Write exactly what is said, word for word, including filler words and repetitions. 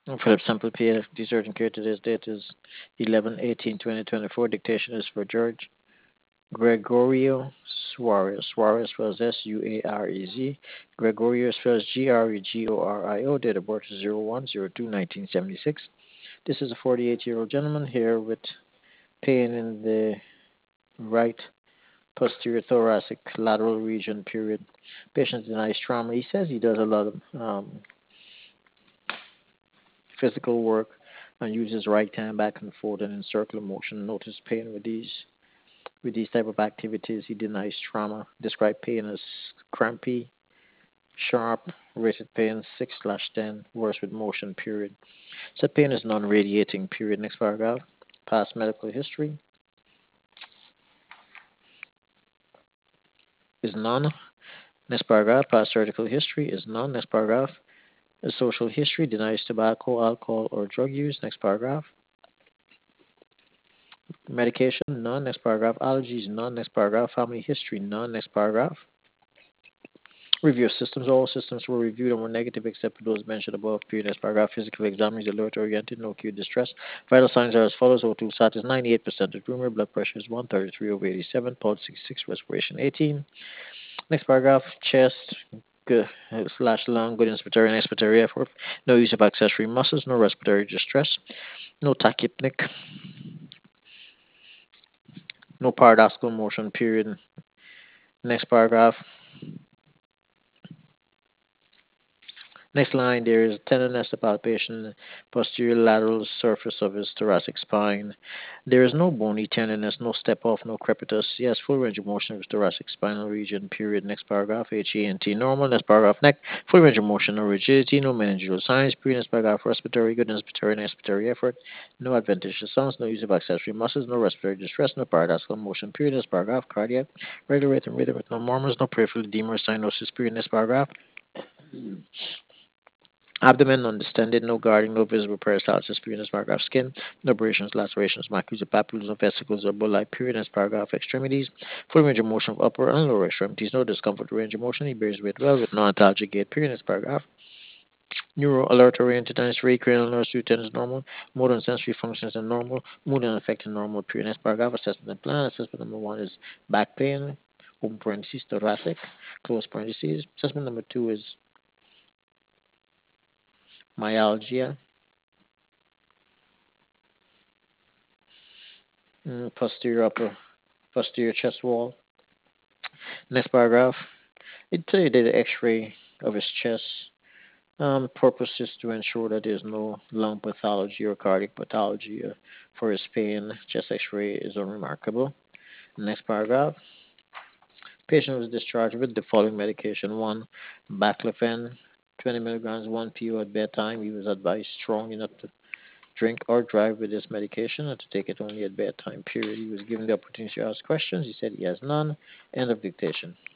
Philip Sample P F, the urgent care today's date is eleven eighteen twenty twenty-four. Dictation is for George Gregorio Suarez. Suarez spells S U A R E Z. Gregorio spells G R E G O R I O. Date of birth is zero one zero two nineteen seventy-six. This is a forty-eight year old gentleman here with pain in the right posterior thoracic lateral region, period. Patient denies trauma. He says he does a lot of um, physical work and uses right hand back and forth and in circular motion. Notice pain with these with these type of activities. He denies trauma. Describe pain as crampy, sharp, rated pain six slash ten, worse with motion, period. Said pain is non-radiating, period. Next paragraph. Past medical history is none. Next paragraph. Past surgical history is none. Next paragraph. The social history denies tobacco, alcohol, or drug use. Next paragraph. Medication, none. Next paragraph. Allergies, none. Next paragraph. Family history, none. Next paragraph. Review of systems. All systems were reviewed and were negative except for those mentioned above. Period. Next paragraph. Physical exam is alert oriented, no acute distress. Vital signs are as follows. O two sat is ninety-eight percent of rumor. Blood pressure is one thirty-three over eighty-seven. Pulse sixty-six. Respiration eighteen. Next paragraph. Chest, good, slash lung, good inspiratory and expiratory effort. No use of accessory muscles. No respiratory distress. No tachypnic. No paradoxical motion. Period. Next paragraph. Next line, there is tenderness of palpation, posterior lateral surface of his thoracic spine. There is no bony tenderness, no step off, no crepitus. He has full range of motion of his thoracic spinal region, period. Next paragraph, H E N T normal. Next paragraph, neck, full range of motion, no rigidity, no meningeal signs. Period. Next paragraph, respiratory, good inspiratory and expiratory effort. No adventitious sounds, no use of accessory muscles, no respiratory distress, no paradoxical motion. Period. Next paragraph, cardiac, regular rate and rhythm with no murmurs, no peripheral edema or cyanosis. Period. Next paragraph. Abdomen undistended, no guarding, no visible peristalsis, period, paragraph. Skin, no abrasions, lacerations, maculas, papules, no vesicles, or bullae, period, paragraph. Extremities, full range of motion of upper and lower extremities, no discomfort, range of motion. He bears weight well with non-antalgic gait, period, paragraph. Neuro alert oriented and three cranial nerves two ten is normal. Motor and sensory functions are normal. Mood and affect are normal. Period. Next paragraph. Assessment and plan. Assessment number one is back pain. Open parentheses. Thoracic. Close parentheses. Assessment number two is myalgia. Mm, posterior upper posterior chest wall. Next paragraph. It tell you that the X-ray of his chest. Um, purpose is to ensure that there's no lung pathology or cardiac pathology uh, for his pain. Chest X-ray is unremarkable. Next paragraph. Patient was discharged with the following medication: one, baclofen, twenty milligrams, one P O at bedtime. He was advised strong enough to drink or drive with this medication and to take it only at bedtime. Period. He was given the opportunity to ask questions. He said he has none. End of dictation.